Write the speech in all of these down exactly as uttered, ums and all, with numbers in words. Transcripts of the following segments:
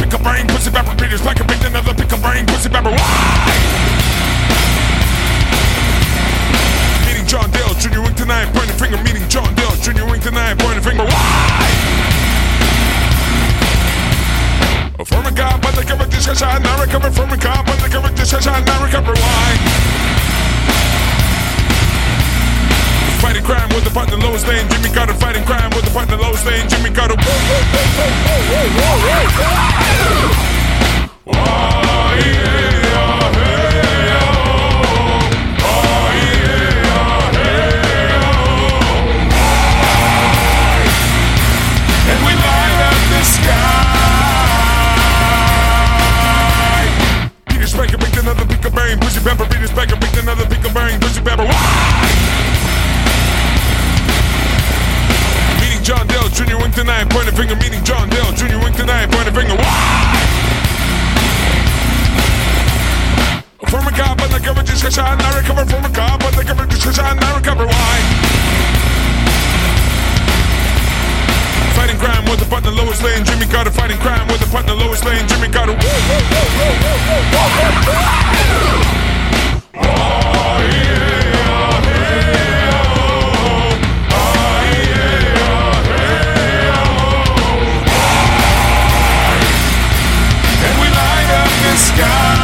pick a brain, pussy pepper, Peter's pack a pick another pick a brain, pussy pepper. Why? Meeting John Dale, Junior Wink tonight, pointing finger. Meeting John Dale, Junior Wink tonight, pointing finger. Why? From a cop, but the cover discussion, now recover from a cop, but the cover discussion, now recover. Why? Fighting crime with the partner lowest lane, Jimmy Carter. Fighting crime with the partner lowest lane, Jimmy Carter. Whoa, whoa, whoa, whoa, whoa, whoa, whoa, whoa. Oh, yeah, oh, hey, oh. Oh, yeah, oh, hey, oh. And we light up the sky. Peter Spanker picked another pick of brain, pussy pepper. Peter Spanker picked another pick of brain, pussy pepper. Why? John Dale, Junior Wink tonight, point a finger. Meeting John Dale, Junior Wink tonight, point a finger. Why? From a cop, but the cover discussion, I recover from a cop, but the cover discussion, I recover. Why? Fighting crime with the partner lowest lane, Jimmy Carter. Fighting crime with the partner lowest lane, Jimmy Carter. Whoa, whoa, whoa, whoa, whoa, whoa, whoa, whoa. Oh, yeah. Sky. Oh,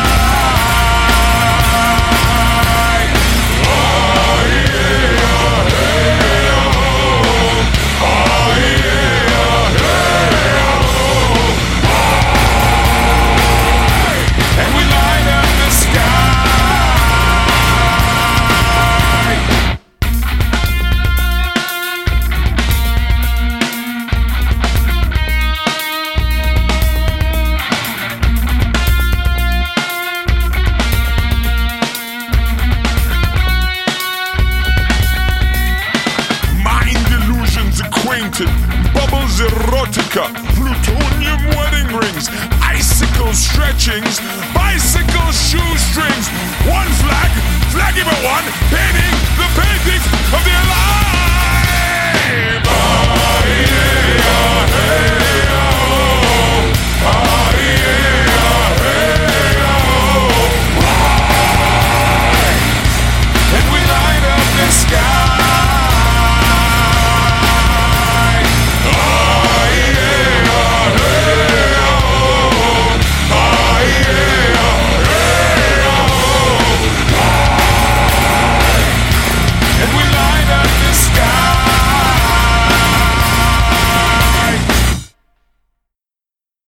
yeah, oh, hey, oh. Oh, yeah, oh, hey, oh. And we light up the sky. Bubbles erotica, plutonium wedding rings, icicle stretchings, bicycle shoestrings. One flag, flaggy but one, painting the paintings of the alive. Oh, yeah.